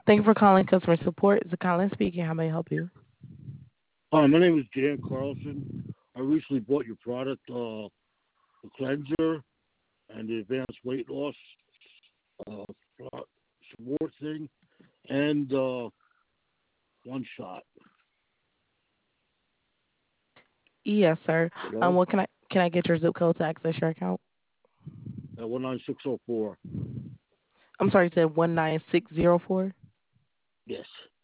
Thank you for calling customer support. It's Colin speaking. How may I help you? Hi, my name is Jan Carlson. I recently bought your product, the cleanser and the advanced weight loss uh, support thing, and one shot. Yes, sir. Hello, What can I get your zip code to access your account? 19604. I'm sorry, you said 19604. Yes,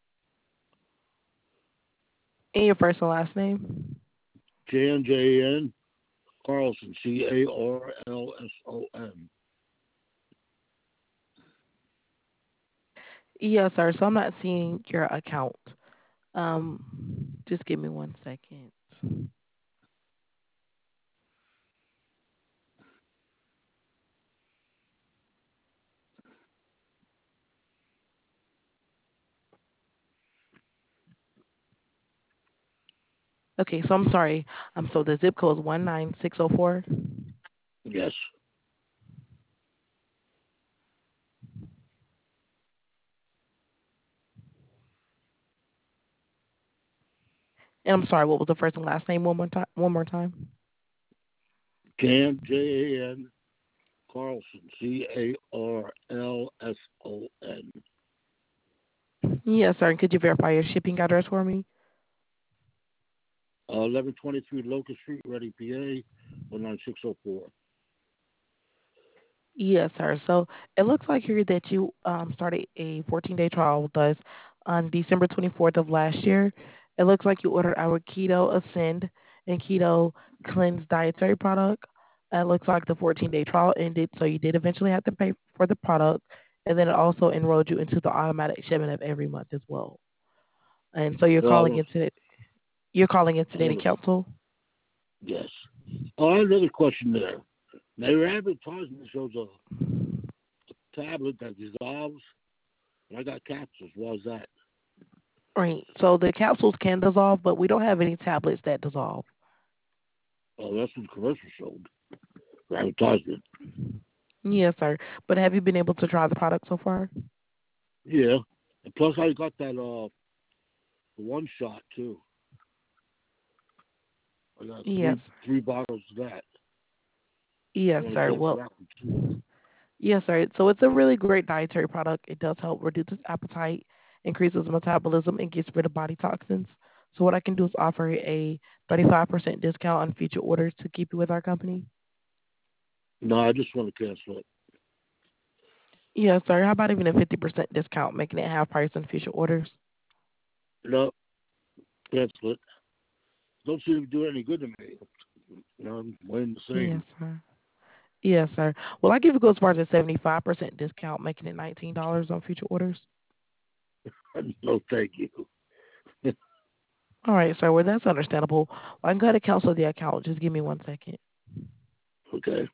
And your first and last name? Jan Carlson, Carlson. Yes, sir. So I'm not seeing your account. Just give me one second. Okay, so I'm sorry. So the zip code is 19604. Yes, And I'm sorry, what was the first and last name one more time? Jan Carlson, Carlson. Yes, sir. And could you verify your shipping address for me? 1123 Locust Street, Reading, PA, 19604. Yes, sir. So it looks like here that you started a 14-day trial with us on December 24th of last year. It looks like you ordered our Keto Ascend and Keto Cleanse dietary product. It looks like the 14-day trial ended, so you did eventually have to pay for the product, and then it also enrolled you into the automatic shipment of every month as well. And so Well, you're calling in I today to want to, cancel. yes. Oh, I have another question there. Now, your advertisement shows a tablet that dissolves, and I got capsules. Why is that? Right. So the capsules can dissolve, but we don't have any tablets that dissolve. Oh, that's what the commercial showed. The advertisement. Yes, sir. But have you been able to try the product so far? Yeah. And plus, I got that one shot too. I got Yes. three bottles of that. I Yes, want to sir. cancel Well, that one too. yes, sir. So it's a really great dietary product. It does help reduce appetite, increases metabolism, and gets rid of body toxins. So what I can do is offer a 35% discount on future orders to keep you with our company. No, I just want to cancel it. Yes, sir. How about even a 50% discount, making it half price on future orders? No, cancel it. Don't seem to do any good to me. I'm waiting the Yes, same. sir. Yes, sir. Well, I give you as far as a 75% discount, making it $19 on future orders. No, thank you. All right, sir. Well, that's understandable. Well, I can go ahead and cancel the account. Just give me one second. Okay.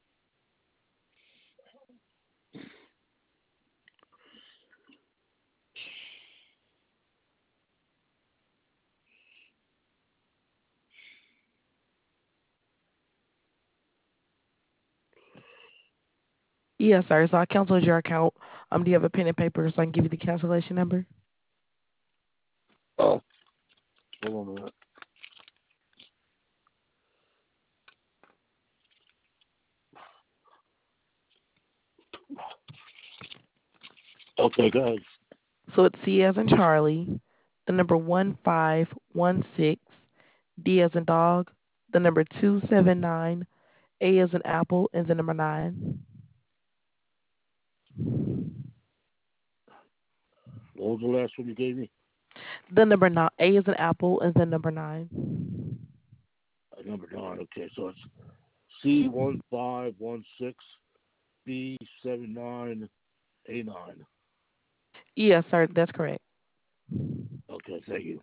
Yes, sir. So I canceled your account. Do you have a pen and paper so I can give you the cancellation number? Oh, hold on a minute. Okay, guys. So it's C as in Charlie, the number 1516, D as in dog, the number 279, A as in apple, and the number 9. What was the last one you gave me? The number 9, A as in apple, and the number 9. Number nine. Okay, so it's C1516B79A9. Yes, sir. That's correct. Okay, thank you.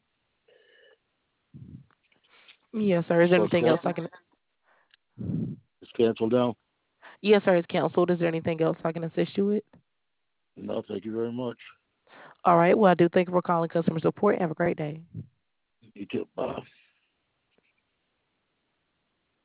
Yes, sir. Is there So it's anything else I canceled. can? It's canceled now. Yes, sir. It's canceled. Is there anything else I can assist you with? No, thank you very much. All right. Well, I do thank you for calling customer support. Have a great day. You too. Bye.